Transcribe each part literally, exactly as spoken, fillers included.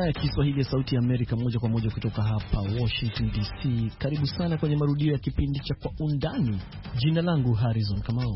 idhaa ya Kiswahili ya Sauti ya Amerika, moja kwa moja kutoka hapa Washington D C. Karibu sana kwenye marudio ya kipindi cha Kwa Undani. Jina langu Harrison Kamau.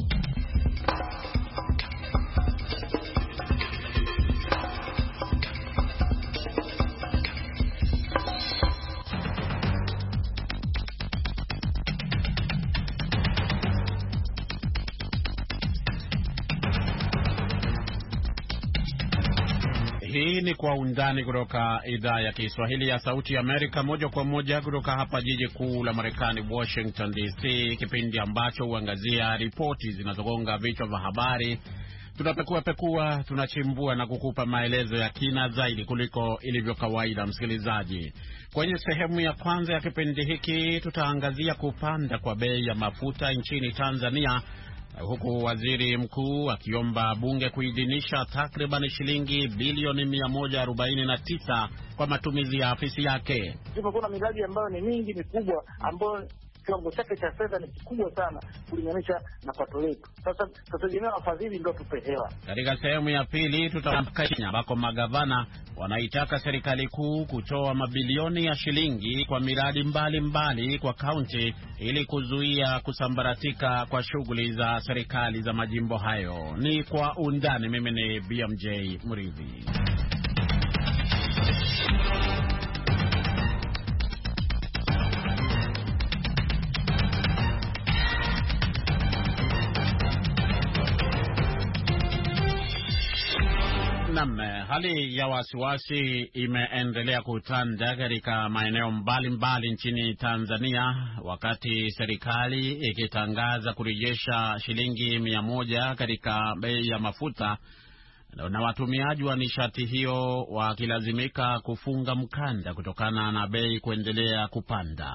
Hii ni Kwa Undani kutoka idhaa ya Kiswahili ya Sauti ya Amerika, moja kwa moja kutoka hapa jiji kuu la Marekani, Washington D C, kipindi ambacho huangazia ripoti zinazogonga vichwa vya habari. Tunapekua pekua, tunachimbua na kukupa maelezo ya kina zaidi kuliko ilivyo kawaida, msikilizaji. Kwenye sehemu ya kwanza ya kipindi hiki tutaangazia kupanda kwa bei ya mafuta nchini Tanzania, huku waziri mkuu akiomba bunge kuidhinisha takriban shilingi bilioni mia moja arobaini na tisa kwa matumizi ya afisi yake. Kuna miradi ambayo ni mingi mikubwa ambayo kiwango chake cha fedha ni kikubwa sana kulinganisha na pato letu. Sasa tutategemea wafadhili ndio tupe hewa. Katika sehemu ya pili tutaangazia ambako magavana wanaitaka serikali kuu kutoa mabilioni ya shilingi kwa miradi mbalimbali mbali kwa kaunti ili kuzuia kusambaratika kwa shughuli za serikali za majimbo hayo. Ni Kwa Undani. Mimi ni B M J Murithi. Naam, hali ya wasiwasi imeendelea kutanda katika maeneo mbalimbali nchini Tanzania wakati serikali ikitangaza kurejesha shilingi mia moja katika bei ya mafuta, na watumiaji wa nishati hiyo wakilazimika kufunga mkanda kutokana na bei kuendelea kupanda.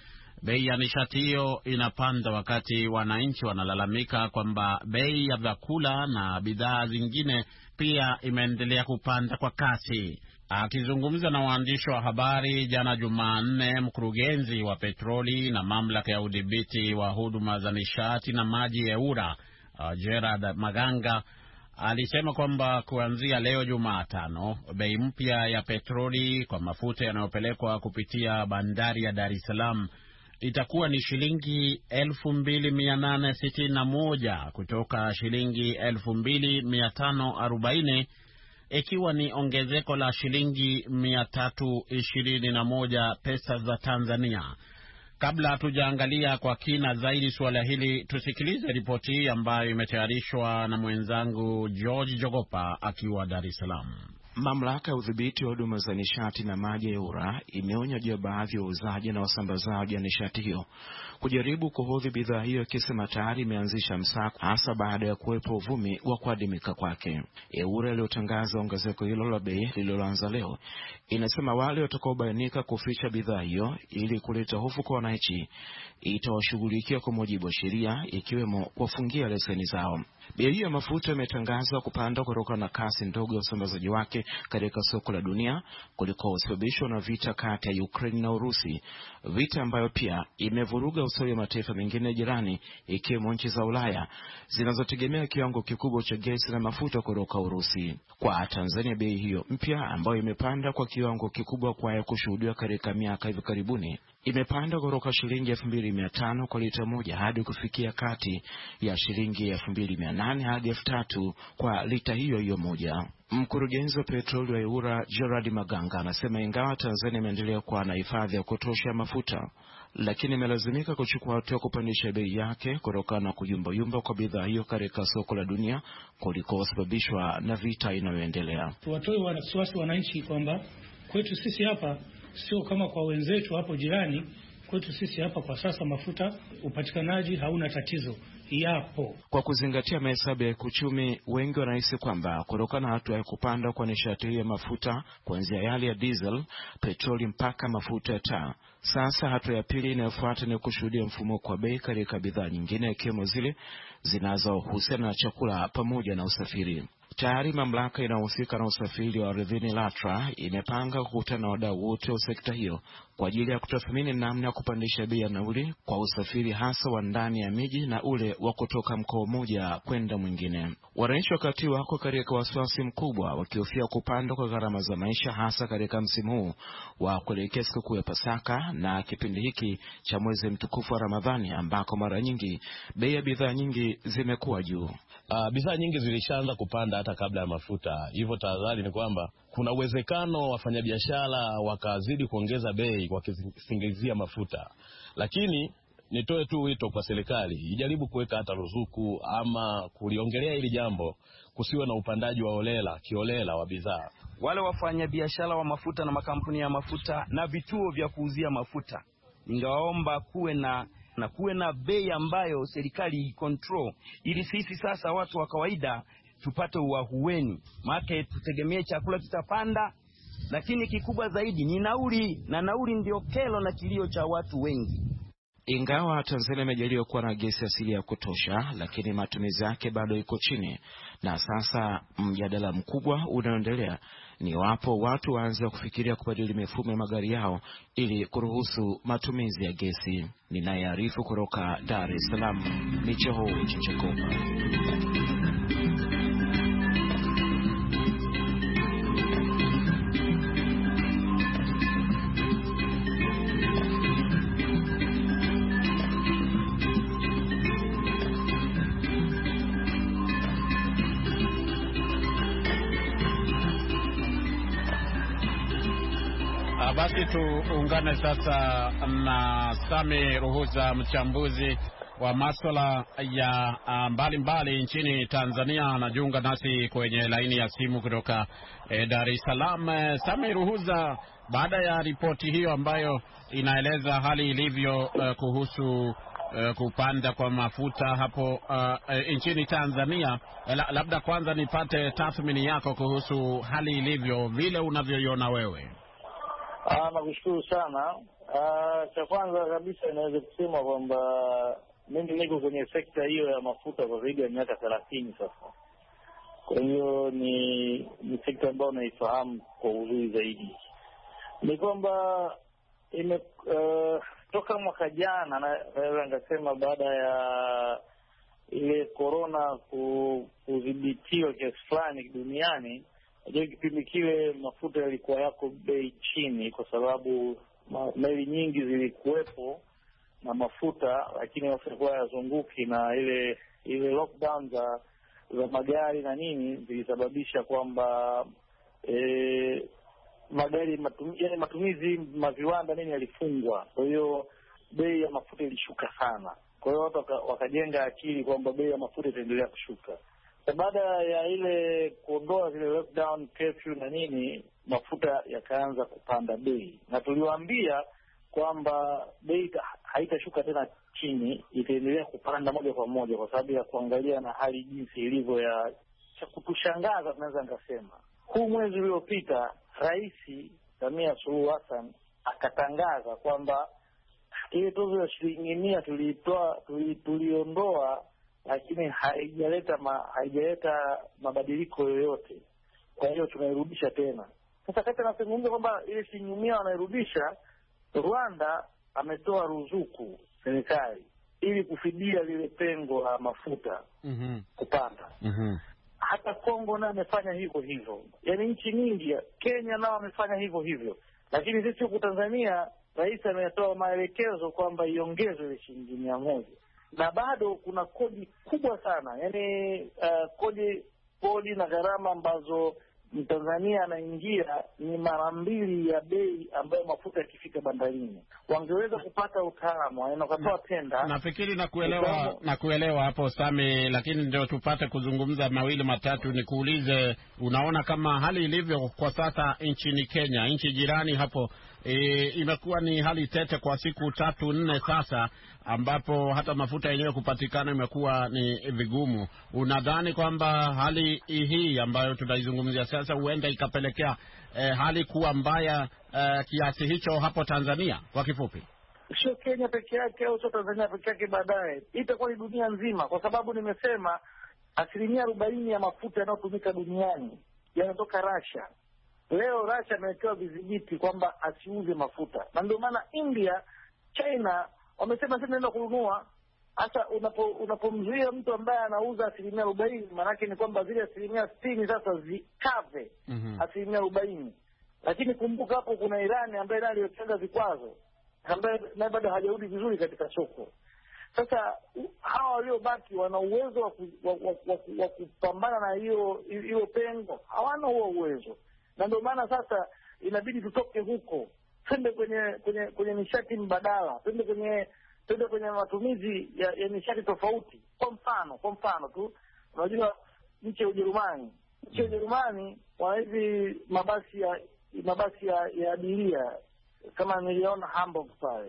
Bei ya nishati hiyo inapanda wakati wananchi wanalalamika kwamba bei ya vyakula na bidhaa zingine pia imeendelea kupanda kwa kasi. Akizungumza na waandishi wa habari jana Jumanne, mkurugenzi wa petroli na mamlaka ya udhibiti wa huduma za nishati na maji EWURA, uh, Gerard Maganga, alisema kwamba kuanzia leo Jumatano bei mpya ya petroli kwa mafuta yanayopelekwa kupitia bandari ya Dar es Salaam itakuwa ni shilingi elfu mbili mia nane sitini na moja kutoka shilingi elfu mbili mia tano arobaini, ikiwa ni ongezeko la shilingi mia tatu ishirini na moja pesa za Tanzania. Kabla hatujaangalia kwa kina zaidi suala hili, tusikilize ripoti hii ambayo imetayarishwa na mwenzangu George Jogopa akiwa Dar es Salaam. Mamlaka ya udhibiti wa huduma za nishati na maji EWURA imeonya juu ya baadhi ya wauzaji na wasambazaji wa nishati hiyo kujaribu kuhodhi bidhaa hiyo, ikisema tayari imeanzisha msako hasa baada ya kuwepo uvumi wa kuadimika kwake. EWURA iliyotangaza ongezeko hilo la bei lililoanza leo inasema wale watakaobainika kuficha bidhaa hiyo ili kuleta hofu kwa wananchi itawashughulikia kwa mujibu wa sheria, ikiwemo kuwafungia leseni zao. Bei ya mafuta imetangazwa kupanda kutokana na kasi ndogo ya usambazaji wake katika soko la dunia kulikosababishwa na vita kati ya Ukraine na Urusi, vita ambayo pia imevuruga usawa wa mataifa mengine jirani ikiwemo nchi za Ulaya zinazotegemea kiwango kikubwa cha gesi na mafuta kutoka Urusi. Kwa Tanzania, bei hiyo mpya ambayo imepanda kwa kiwango kikubwa kwa ya kushuhudiwa katika miaka hivi karibuni imepanda kutoka shilingi elfu mbili mia tano kwa lita moja hadi kufikia kati ya shilingi elfu mbili mia nane hadi elfu tatu kwa lita hiyo hiyo moja. Mkurugenzi wa petroli wa EWURA Gerard Maganga anasema ingawa Tanzania imeendelea kuwa na hifadhi ya kutosha mafuta, lakini imelazimika kuchukua hatua kupandisha bei yake kutokana na kuyumbayumba kwa bidhaa hiyo katika soko la dunia kulikosababishwa na vita inayoendelea. Tuwatoe wasiwasi wananchi kwamba kwetu sisi hapa sio kama kwa wenzetu hapo jirani. Kwetu sisi hapa kwa sasa mafuta upatikanaji hauna tatizo, yapo. Kwa kuzingatia mahesabu ya kiuchumi, wengi wanahisi kwamba kutokana na hatua ya kupanda kwa nishati ya mafuta kuanzia yale ya diesel, petroli mpaka mafuta ya taa, sasa hatua ya pili inayofuata ni kushuhudia mfumo kwa bei katika bidhaa nyingine ikiwemo zile zinazohusiana na chakula pamoja na usafiri. Tayari mamlaka inayohusika na usafiri wa ardhini LATRA imepanga kukutana na wadau wote wa sekta hiyo kwa ajili ya kutathmini namna ya kupandisha bei ya nauli kwa usafiri hasa wa ndani ya miji na ule wa kutoka mkoa mmoja kwenda mwingine. Wananchi wakati wako katika wasiwasi mkubwa wakihofia kupanda kwa gharama za maisha hasa katika msimu huu wa kuelekea sikukuu ya Pasaka na kipindi hiki cha mwezi mtukufu wa Ramadhani ambako mara nyingi bei ya bidhaa nyingi zimekuwa juu. Uh, bidhaa nyingi zilishaanza kupanda hata kabla ya mafuta. Hivyo tahadhari ni kwamba kuna uwezekano wafanyabiashara wakazidi kuongeza bei kwa kisingizia mafuta. Lakini nitoe tu wito kwa serikali ijaribu kuweka hata ruzuku ama kuliongelea hili jambo, kusiwe na upandaji wa holela kiolela wa bidhaa. Wale wafanyabiashara wa mafuta na makampuni ya mafuta na vituo vya kuuzia mafuta, ningewaomba kuwe na na kuwe na bei ambayo serikali control, ili sisi sasa watu wa kawaida tupate uahueni. Maana tutegemee chakula kitapanda, lakini kikubwa zaidi ni nauli, na nauli ndio kero na kilio cha watu wengi. Ingawa Tanzania imejaliwa kuwa na gesi asili ya kutosha, lakini matumizi yake bado iko chini. Na sasa mjadala mkubwa unaendelea ni wapo watu waanze kufikiria kubadili mifumo ya magari yao ili kuruhusu matumizi ya gesi. Ninayearifu kutoka Dar es Salaam ni Joho Chichekopa. Basi tuungane sasa na Sami Ruhuza, mchambuzi wa masuala ya mbalimbali mbali nchini Tanzania. Anajiunga nasi kwenye laini ya simu kutoka eh, Dar es Salaam. Sami Ruhuza, baada ya ripoti hiyo ambayo inaeleza hali ilivyo uh, kuhusu uh, kupanda kwa mafuta hapo uh, uh, nchini Tanzania, la, labda kwanza nipate tathmini yako kuhusu hali ilivyo vile unavyoiona wewe. Ah, nakushukuru sana. Ah, cha kwanza kabisa inaweza kusema kwamba mimi niko kwenye sekta hiyo ya mafuta kwa zaidi ya miaka thelathini sasa. Kwa hiyo ni ni sekta ambayo naifahamu kwa uzuri zaidi. Ni kwamba ime uh, toka mwaka jana na naweza ngasema baada ya ile corona kudhibitiwa kiasi fulani duniani, ndio kipindi kile mafuta yalikuwa yako bei chini kwa sababu ma, meli nyingi zilikuwepo na mafuta, lakini yalikuwa yazunguki, na ile ile lockdown za za magari na nini zilisababisha kwamba e, magari matumizi, yani matumizi maviwanda nini yalifungwa. Kwa hiyo bei ya mafuta ilishuka sana. Kwa hiyo watu wakajenga akili kwamba bei ya mafuta itaendelea kushuka. Baada ya ile kuondoa zile lockdown, curfew na nini, mafuta yakaanza kupanda bei. Na tuliwaambia kwamba bei haitashuka tena chini, itaendelea kupanda moja kwa moja kwa sababu ya kuangalia na hali jinsi ilivyo. Ya cha kutushangaza tunaweza ngasema, huu mwezi uliopita Rais Samia Suluhu Hassan akatangaza kwamba ile tozo ya shilingi mia tulitoa tuliondoa, lakini haijaleta ma, haijaleta mabadiliko yoyote. Kwa hiyo tunairudisha tena. Sasa kati anazungumza kwamba ile shilingi mia wanairudisha, Rwanda ametoa ruzuku serikali ili kufidia lile pengo la mafuta mm-hmm. kupanda. Mm-hmm. Hata Kongo nayo amefanya hivyo hivyo. Yaani nchi nyingi, Kenya nao amefanya hivyo hivyo. Lakini sisi huku Tanzania rais ametoa maelekezo kwamba iongezwe ile shilingi mia moja. Na bado kuna kodi kubwa sana. Yaani uh, kodi kodi na gharama ambazo Mtanzania anaingia ni mara mbili ya bei ambayo mafuta yakifika bandarini. Wangeweza kupata utaalamu, yaani wakatoa tenda. Nafikiri na kuelewa na kuelewa hapo Sami, lakini ndio tupate kuzungumza mawili matatu. Nikuulize, unaona kama hali ilivyo kwa sasa nchini Kenya, nchi jirani hapo, e, imekuwa ni hali tete kwa siku tatu nne sasa, ambapo hata mafuta yenyewe kupatikana imekuwa ni vigumu. Unadhani kwamba hali hii ambayo tunaizungumzia sasa huenda ikapelekea eh, hali kuwa mbaya eh, kiasi hicho hapo Tanzania? Kwa kifupi, sio Kenya peke yake au sio Tanzania peke yake, baadaye itakuwa ni dunia nzima, kwa sababu nimesema asilimia arobaini ya mafuta yanayotumika duniani yanatoka Russia. Leo Russia amewekewa vizibiti kwamba asiuze mafuta, na ndio maana India, China wamesema sisi tunaenda kununua. Hasa unapo unapomzuia mtu ambaye anauza asilimia arobaini, maanake ni kwamba zile asilimia sitini sasa zikave mm -hmm. asilimia arobaini. Lakini kumbuka hapo kuna Irani ambaye naye aliyotenga vikwazo, ambaye naye bado hajarudi vizuri katika soko. Sasa hawa waliobaki wana uwezo wa, ku, wa, wa, wa, wa kupambana na hiyo hiyo pengo? Hawana huo uwezo, na ndio maana sasa inabidi tutoke huko, twende kwenye kwenye kwenye nishati mbadala, twende kwenye twende kwenye matumizi ya, ya nishati tofauti. Kwa mfano kwa mfano tu, unajua nchi ya Ujerumani, nchi ya Ujerumani wana hivi mabasi ya mabasi ya, ya abiria, kama niliona Hamburg pale,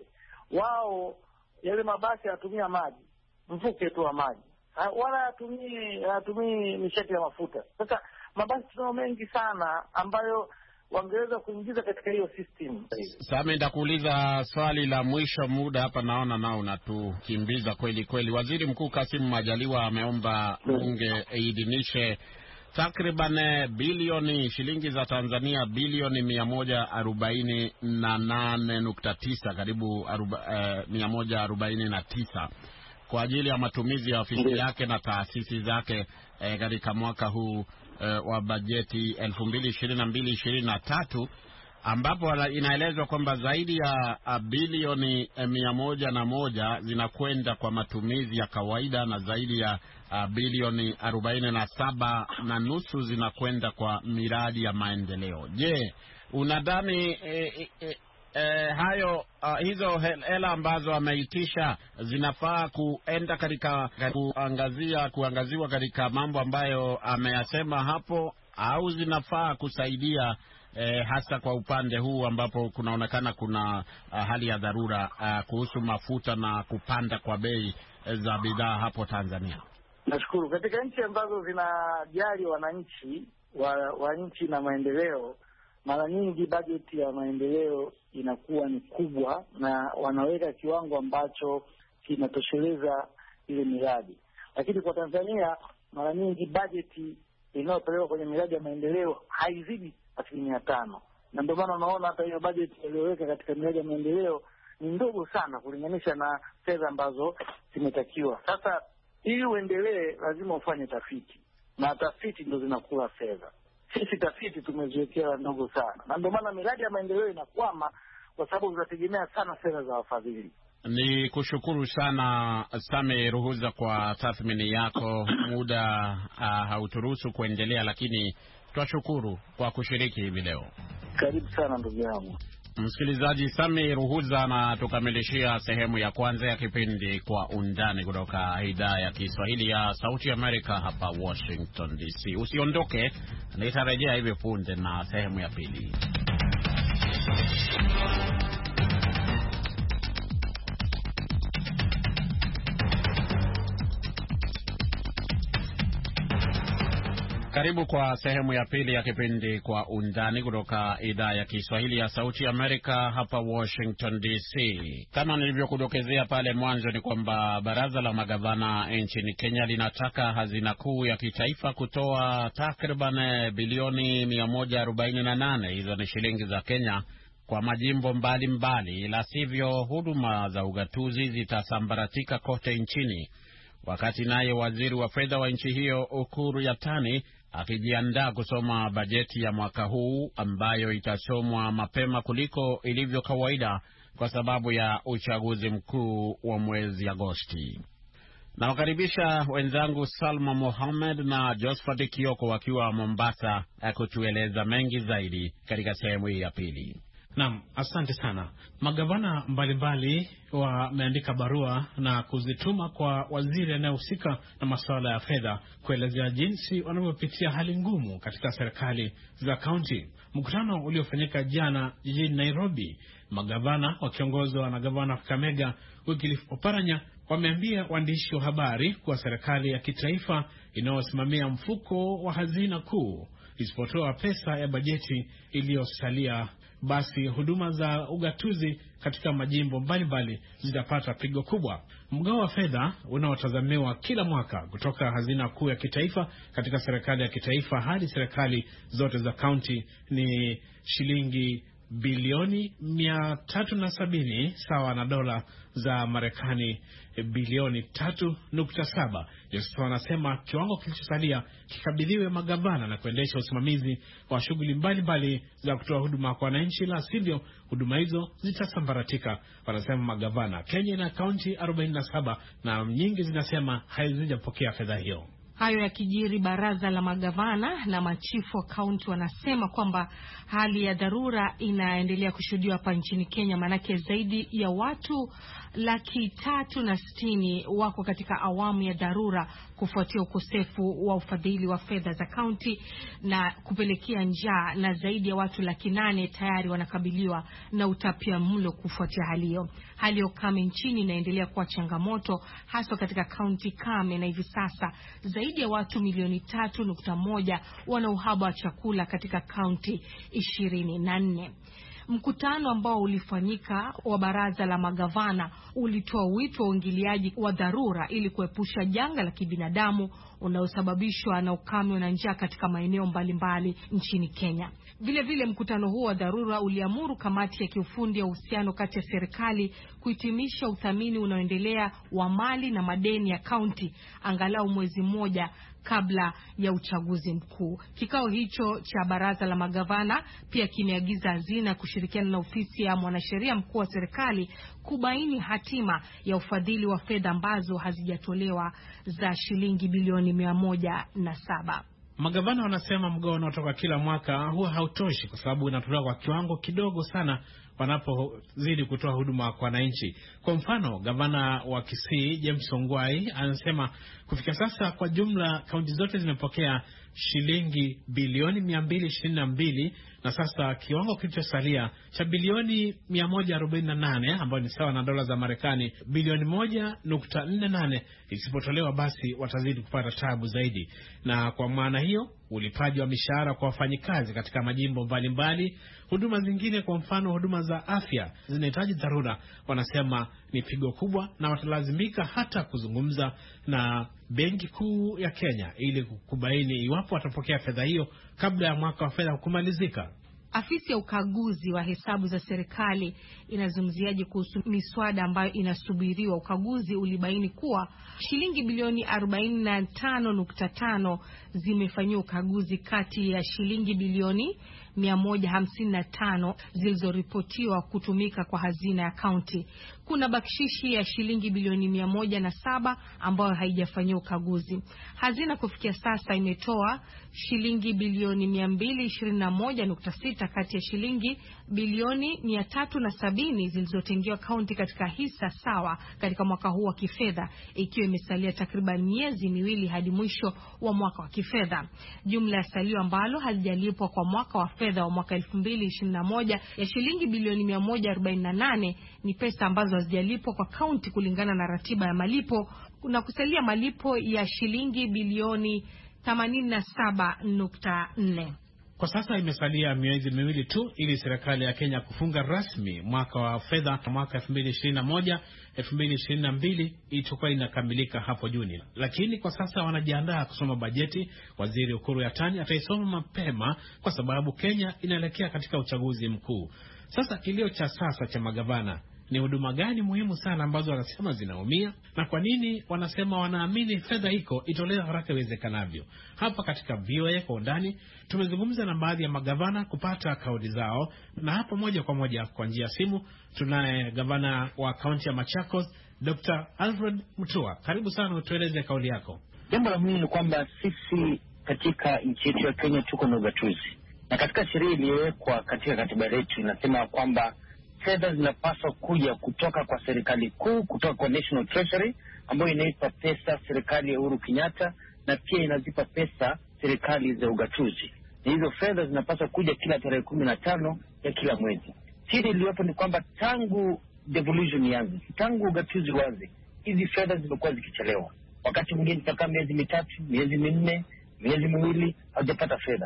wao yale mabasi yanatumia maji, mvuke tu wa maji, wala hayatumii hayatumii nishati ya mafuta. Sasa mabasi tunao mengi sana ambayo wangeweza kuingiza katika hiyo system. Sasa nitakuuliza swali la mwisho, muda hapa naona nao unatukimbiza kweli kweli. Waziri Mkuu Kassim Majaliwa ameomba bunge idhinishe takriban bilioni shilingi za Tanzania bilioni mia moja arobaini na nane nukta tisa, karibu aruba, eh, mia moja arobaini na tisa kwa ajili ya matumizi ya ofisi yake na taasisi zake eh, katika mwaka huu eh, wa bajeti elfu mbili ishirini na mbili ishirini na tatu, ambapo inaelezwa kwamba zaidi ya bilioni eh, mia moja na moja zinakwenda kwa matumizi ya kawaida na zaidi ya Uh, bilioni arobaini na saba na nusu zinakwenda kwa miradi ya maendeleo. Je, unadhani eh, eh, eh, hayo uh, hizo hela ambazo ameitisha zinafaa kuenda katika kuangazia kuangaziwa katika mambo ambayo ameyasema hapo, au zinafaa kusaidia eh, hasa kwa upande huu ambapo kunaonekana kuna uh, hali ya dharura uh, kuhusu mafuta na kupanda kwa bei eh, za bidhaa hapo Tanzania? Nashukuru. Katika nchi ambazo zinajali wananchi wa, wa nchi na maendeleo, mara nyingi bajeti ya maendeleo inakuwa ni kubwa na wanaweka kiwango ambacho kinatosheleza ile miradi. Lakini kwa Tanzania mara nyingi bajeti inayopelekwa kwenye miradi ya maendeleo haizidi asilimia tano, na ndio maana unaona hata hiyo bajeti iliyoweka katika miradi ya maendeleo ni ndogo sana kulinganisha na fedha ambazo zimetakiwa. Sasa ili uendelee lazima ufanye tafiti, na tafiti ndo zinakula fedha. Sisi tafiti tumeziwekea ndogo sana, na ndio maana miradi ya maendeleo inakwama, kwa sababu zinategemea sana fedha za wafadhili. Ni kushukuru sana Same Ruhuza kwa tathmini yako. Muda uh, hauturuhusu kuendelea, lakini twashukuru kwa kushiriki hivi leo. Karibu sana ndugu yangu. Msikilizaji, Sami Ruhuza na tukamilishia sehemu ya kwanza ya kipindi Kwa Undani kutoka idhaa ya Kiswahili ya Sauti Amerika hapa Washington D C. Usiondoke, nitarejea hivi punde na sehemu ya pili. Karibu kwa sehemu ya pili ya kipindi Kwa Undani kutoka idhaa ya Kiswahili ya Sauti Amerika hapa Washington D C. Kama nilivyokudokezea pale mwanzo ni kwamba baraza la magavana nchini Kenya linataka hazina kuu ya kitaifa kutoa takriban bilioni mia moja arobaini na nane, hizo ni shilingi za Kenya, kwa majimbo mbalimbali, la sivyo huduma za ugatuzi zitasambaratika kote nchini. Wakati naye waziri wa fedha wa nchi hiyo Ukur Yatani akijiandaa kusoma bajeti ya mwaka huu ambayo itasomwa mapema kuliko ilivyo kawaida kwa sababu ya uchaguzi mkuu wa mwezi Agosti. Na wakaribisha wenzangu Salma Mohamed na Josephat Kioko wakiwa Mombasa kutueleza mengi zaidi katika sehemu hii ya pili. Naam, asante sana. Magavana mbalimbali wameandika barua na kuzituma kwa waziri anayehusika na masuala ya fedha kuelezea jinsi wanavyopitia hali ngumu katika serikali za kaunti. Mkutano uliofanyika jana jijini Nairobi, magavana wakiongozwa na gavana wa Kakamega Wycliffe Oparanya wameambia waandishi wa habari kuwa serikali ya kitaifa inayosimamia mfuko wa hazina kuu isipotoa pesa ya bajeti iliyosalia basi huduma za ugatuzi katika majimbo mbalimbali zitapata pigo kubwa. Mgao wa fedha unaotazamiwa kila mwaka kutoka hazina kuu ya kitaifa katika serikali ya kitaifa hadi serikali zote za kaunti ni shilingi bilioni mia tatu na sabini sawa na dola za Marekani bilioni tatu nukta saba. Yesu anasema kiwango kilichosalia kikabidhiwe magavana na kuendesha usimamizi wa shughuli mbalimbali za kutoa huduma kwa wananchi, la sivyo huduma hizo zitasambaratika. Wanasema magavana. Kenya ina kaunti arobaini na saba na nyingi zinasema hazijapokea fedha hiyo. Hayo yakijiri, baraza la magavana na machifu wa kaunti wanasema kwamba hali ya dharura inaendelea kushuhudiwa hapa nchini Kenya, manake zaidi ya watu laki tatu na sitini wako katika awamu ya dharura kufuatia ukosefu wa ufadhili wa fedha za kaunti na kupelekea njaa, na zaidi ya watu laki nane tayari wanakabiliwa na utapia mlo kufuatia hali hiyo. Hali ya ukame nchini inaendelea kuwa changamoto hasa katika kaunti kame, na hivi sasa zaidi ya watu milioni tatu nukta moja wana uhaba wa chakula katika kaunti ishirini na nne. Mkutano ambao ulifanyika wa baraza la magavana ulitoa wito wa uingiliaji wa dharura ili kuepusha janga la kibinadamu unaosababishwa na ukame na njaa katika maeneo mbalimbali nchini Kenya. Vile vile mkutano huo wa dharura uliamuru kamati ya kiufundi ya uhusiano kati ya serikali kuhitimisha uthamini unaoendelea wa mali na madeni ya kaunti angalau mwezi mmoja kabla ya uchaguzi mkuu. Kikao hicho cha baraza la magavana pia kimeagiza hazina kushirikiana na ofisi ya mwanasheria mkuu wa serikali kubaini hatima ya ufadhili wa fedha ambazo hazijatolewa za shilingi bilioni mia moja na saba. Magavana wanasema mgao unaotoka kila mwaka huwa hautoshi kwa sababu unatolewa kwa kiwango kidogo sana wanapozidi kutoa huduma kwa wananchi. Kwa mfano, gavana wa Kisii James Ongwae anasema kufika sasa kwa jumla kaunti zote zimepokea shilingi bilioni mia mbili ishirini na mbili, na sasa kiwango kilichosalia cha bilioni mia moja arobaini na nane ambayo ni sawa na dola za Marekani bilioni moja nukta nne nane isipotolewa basi watazidi kupata tabu zaidi. Na kwa maana hiyo ulipaji wa mishahara kwa wafanyikazi katika majimbo mbalimbali, huduma zingine kwa mfano huduma za afya zinahitaji dharura, wanasema ni pigo kubwa, na watalazimika hata kuzungumza na Benki Kuu ya Kenya ili kubaini iwapo watapokea fedha hiyo kabla ya mwaka wa fedha kumalizika. Afisi ya ukaguzi wa hesabu za serikali inazungumziaje kuhusu miswada ambayo inasubiriwa? Ukaguzi ulibaini kuwa shilingi bilioni arobaini na tano nukta tano zimefanyiwa ukaguzi kati ya shilingi bilioni mia moja hamsini na tano zilizoripotiwa kutumika kwa hazina ya kaunti. Kuna bakshishi ya shilingi bilioni mia moja na saba ambayo haijafanyiwa ukaguzi. Hazina kufikia sasa imetoa shilingi bilioni mia mbili ishirini na moja nukta sita kati ya shilingi bilioni mia tatu na sabini zilizotengewa kaunti katika hisa sawa katika mwaka huu wa kifedha, ikiwa imesalia takriban miezi miwili hadi mwisho wa mwaka wa kifedha. Jumla ya salio ambalo halijalipwa kwa mwaka wa fedha wa mwaka elfu mbili ishirini na moja ya shilingi bilioni mia moja arobaini na nane ni pesa ambazo hazijalipwa kwa kaunti kulingana na ratiba ya malipo, na kusalia malipo ya shilingi bilioni themanini na saba nukta nne. Kwa sasa imesalia miezi miwili tu ili serikali ya Kenya kufunga rasmi mwaka wa fedha mwaka elfu mbili ishirini na moja elfu mbili ishirini na mbili itakuwa inakamilika hapo Juni. Lakini kwa sasa wanajiandaa kusoma bajeti. Waziri Ukuru Yatani ataisoma mapema kwa sababu Kenya inaelekea katika uchaguzi mkuu. Sasa kilio cha sasa cha magavana ni huduma gani muhimu sana ambazo wanasema zinaumia, na kwa nini wanasema wanaamini fedha iko itolewe haraka iwezekanavyo? Hapa katika V O A kwa undani tumezungumza na baadhi ya magavana kupata kauli zao, na hapa moja kwa moja kwa njia ya simu tunaye gavana wa kaunti ya Machakos Doctor Alfred Mutua. Karibu sana, utueleze kauli yako. Jambo la muhimu ni kwamba sisi katika nchi yetu ya Kenya tuko na ugatuzi, na katika sheria iliyowekwa katika katiba yetu inasema kwamba fedha zinapaswa kuja kutoka kwa serikali kuu, kutoka kwa National Treasury ambayo inaipa pesa serikali ya Uhuru Kenyatta, na pia inazipa pesa serikali za ugatuzi. Na hizo fedha zinapaswa kuja kila tarehe kumi na tano ya kila mwezi. Shida iliyopo ni kwamba tangu devolution ianze, tangu ugatuzi uanze, hizi fedha zimekuwa zikichelewa. Wakati mwingine tutakaa miezi mitatu, miezi minne, miezi miwili hawajapata fedha.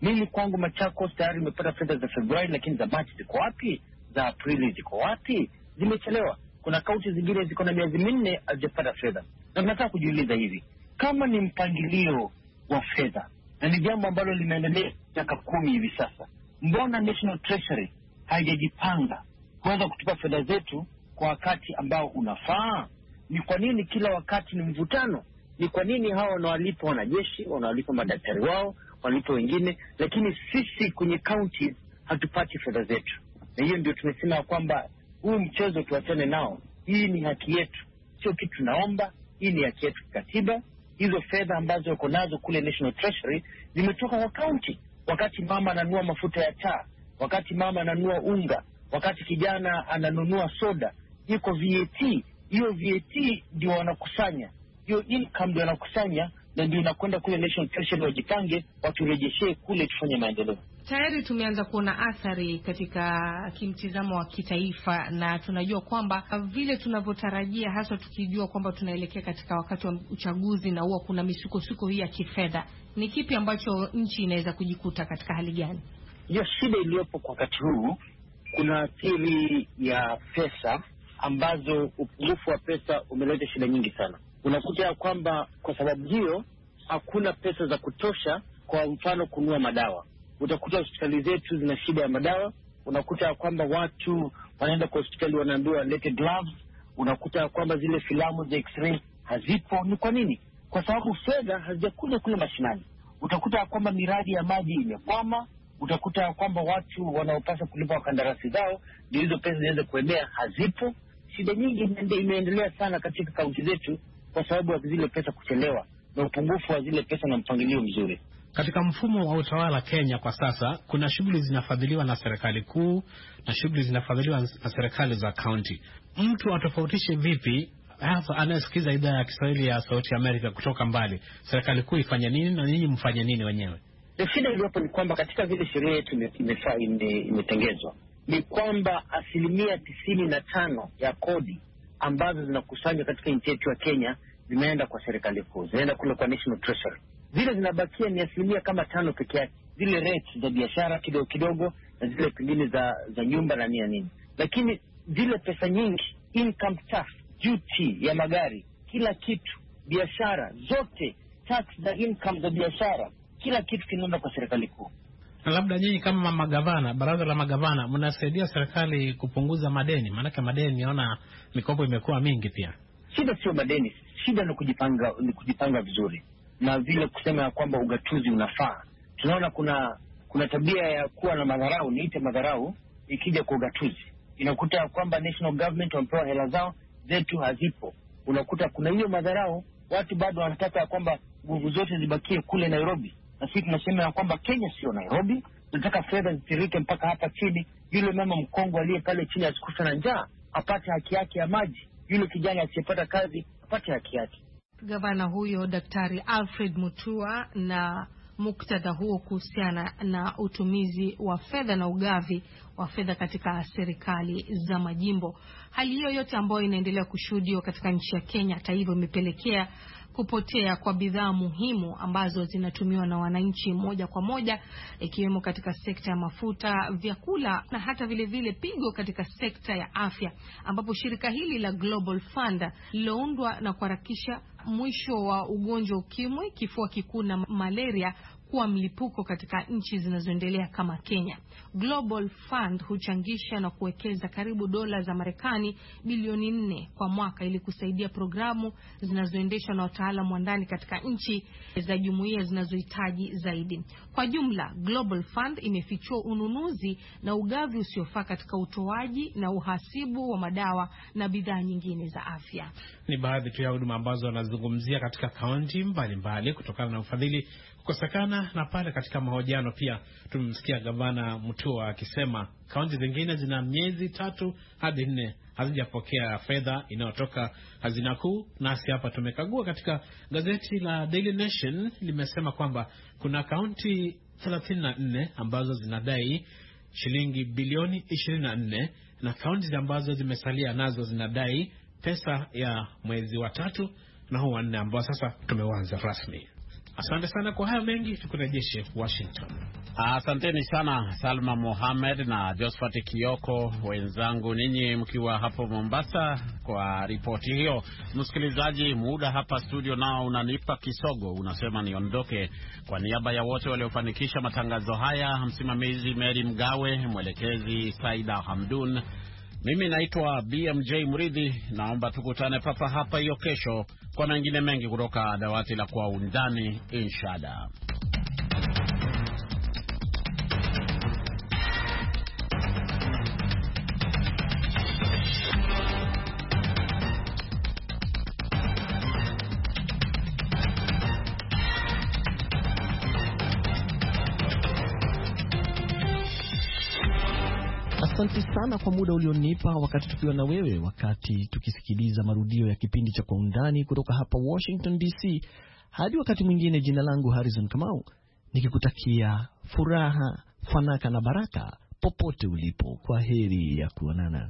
Mimi kwangu Machakos tayari nimepata fedha za Februari, lakini za Machi ziko wapi? Za Aprili ziko wapi? Zimechelewa. Kuna kaunti zingine ziko na miezi minne hazijapata fedha. Na tunataka kujiuliza hivi, kama ni mpangilio wa fedha na ni jambo ambalo limeendelea miaka kumi hivi sasa, mbona National Treasury haijajipanga kuweza kutupa fedha zetu kwa wakati ambao unafaa? Ni kwa nini kila wakati ni mvutano? Ni kwa nini hawa wanawalipa wanajeshi, wanawalipa madaktari wao, wanalipa wengine, lakini sisi kwenye counties hatupati fedha zetu? Na hiyo ndio tumesema kwamba huu mchezo tuachane nao. Hii ni haki yetu, sio kitu tunaomba. Hii ni haki yetu kikatiba. Hizo fedha ambazo wako nazo kule National Treasury zimetoka kwa county. Wakati mama ananunua mafuta ya taa, wakati mama ananunua unga, wakati kijana ananunua soda, iko V A T. Hiyo V A T ndio wanakusanya, hiyo income ndio wanakusanya, na ndio inakwenda kule National Treasury wajipange, waturejeshe kule tufanye maendeleo. Tayari tumeanza kuona athari katika kimtizamo wa kitaifa, na tunajua kwamba vile tunavyotarajia, hasa tukijua kwamba tunaelekea katika wakati wa uchaguzi na huwa kuna misukosuko hii ya kifedha, ni kipi ambacho nchi inaweza kujikuta katika hali gani? Hiyo shida iliyopo kwa wakati huu, kuna athiri ya pesa ambazo upungufu wa pesa umeleta shida nyingi sana. Unakuta ya kwamba kwa sababu hiyo hakuna pesa za kutosha, kwa mfano kununua madawa. Utakuta hospitali zetu zina shida ya madawa. Unakuta ya kwamba watu wanaenda kwa hospitali wanaambiwa walete gloves. Unakuta ya kwamba zile filamu za x-ray hazipo. Ni kwa nini? Kwa sababu fedha hazijakuja kule mashinani. Utakuta ya kwamba miradi ya maji imekwama. Utakuta ya kwamba watu wanaopaswa kulipa wakandarasi zao ndio hizo pesa ziweze kuendea, hazipo. Shida nyingi imeendelea sana katika kaunti zetu kwa sababu ya zile pesa kuchelewa na upungufu wa zile pesa na mpangilio mzuri. Katika mfumo wa utawala Kenya kwa sasa, kuna shughuli zinafadhiliwa na serikali kuu na shughuli zinafadhiliwa na serikali za kaunti. Mtu atofautishe vipi, hasa anayesikiza idhaa ya Kiswahili ya Sauti ya Amerika kutoka mbali, serikali kuu ifanye nini na nyinyi mfanye nini wenyewe? Shida iliyopo ni kwamba katika vile sheria yetu imetengezwa ni kwamba asilimia tisini na tano ya kodi ambazo zinakusanywa katika nchi yetu ya Kenya zimeenda kwa serikali kuu, zinaenda kule kwa National Treasury. Zile zinabakia ni asilimia kama tano peke yake, zile rates za biashara kidogo kidogo na zile pengine za za nyumba na nini nini. Lakini zile pesa nyingi, income tax, duty ya magari, kila kitu, biashara zote, tax za income za biashara, kila kitu kinaenda kwa serikali kuu. Na labda nyinyi kama magavana, baraza la magavana, mnasaidia serikali kupunguza madeni? Maanake madeni, naona mikopo imekuwa mingi pia. Shida sio madeni, shida ni kujipanga, ni kujipanga vizuri. Na vile kusema ya kwamba ugatuzi unafaa. Tunaona kuna kuna tabia ya kuwa na madharau, niite madharau, ikija kwa ugatuzi. Inakuta ya kwamba national government wamepewa hela zao, zetu hazipo. Unakuta kuna hiyo madharau, watu bado wanataka ya kwamba nguvu zote zibakie kule Nairobi. Na sisi tunasema ya kwamba Kenya sio Nairobi, tunataka fedha zitirike mpaka hapa chini. Yule mama mkongo aliye pale chini asikufe na njaa, apate haki yake ya maji. Yule kijana asiyepata kazi apate haki yake. Gavana huyo Daktari Alfred Mutua, na muktadha huo kuhusiana na utumizi wa fedha na ugavi wa fedha katika serikali za majimbo. Hali hiyo yote ambayo inaendelea kushuhudiwa katika nchi ya Kenya, hata hivyo, imepelekea kupotea kwa bidhaa muhimu ambazo zinatumiwa na wananchi moja kwa moja, ikiwemo katika sekta ya mafuta, vyakula na hata vile vile pigo katika sekta ya afya, ambapo shirika hili la Global Fund liloundwa na kuharakisha mwisho wa ugonjwa ukimwi, kifua kikuu na malaria kuwa mlipuko katika nchi zinazoendelea kama Kenya. Global Fund huchangisha na kuwekeza karibu dola za Marekani bilioni nne kwa mwaka ili kusaidia programu zinazoendeshwa na wataalamu wa ndani katika nchi za jumuiya zinazohitaji zaidi. Kwa jumla, Global Fund imefichua ununuzi na ugavi usiofaa katika utoaji na uhasibu wa madawa na bidhaa nyingine za afya. Ni baadhi tu ya huduma ambazo wanazungumzia katika kaunti mbalimbali kutokana na ufadhili kukosekana. Na pale katika mahojiano pia tumemsikia Gavana Mutua akisema kaunti zingine zina miezi tatu hadi nne hazijapokea fedha inayotoka hazina kuu. Nasi hapa tumekagua katika gazeti la Daily Nation, limesema kwamba kuna kaunti thelathini na nne ambazo zinadai shilingi bilioni ishirini na nne na kaunti ambazo zimesalia nazo zinadai pesa ya mwezi wa tatu na huu wa nne ambao sasa tumeanza rasmi. Asante sana kwa haya mengi, tukurejeshe Washington. Asanteni sana Salma Mohamed na Josephat Kioko, wenzangu ninyi mkiwa hapo Mombasa kwa ripoti hiyo. Msikilizaji, muda hapa studio nao unanipa kisogo, unasema niondoke. Kwa niaba ya wote waliofanikisha matangazo haya, msimamizi Mary Mgawe, mwelekezi Saida Hamdun, mimi naitwa B M J Mridhi. Naomba tukutane papa hapa hiyo kesho kwa mengine mengi kutoka dawati la Kwa Undani, inshallah. Asante sana kwa muda ulionipa wakati tukiwa na wewe, wakati tukisikiliza marudio ya kipindi cha Kwa Undani kutoka hapa Washington D C. Hadi wakati mwingine, jina langu Harrison Kamau, nikikutakia furaha, fanaka na baraka popote ulipo. Kwa heri ya kuonana.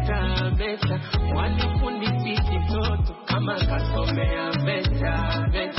Walifundisha kitoto kama kasomea beta beta.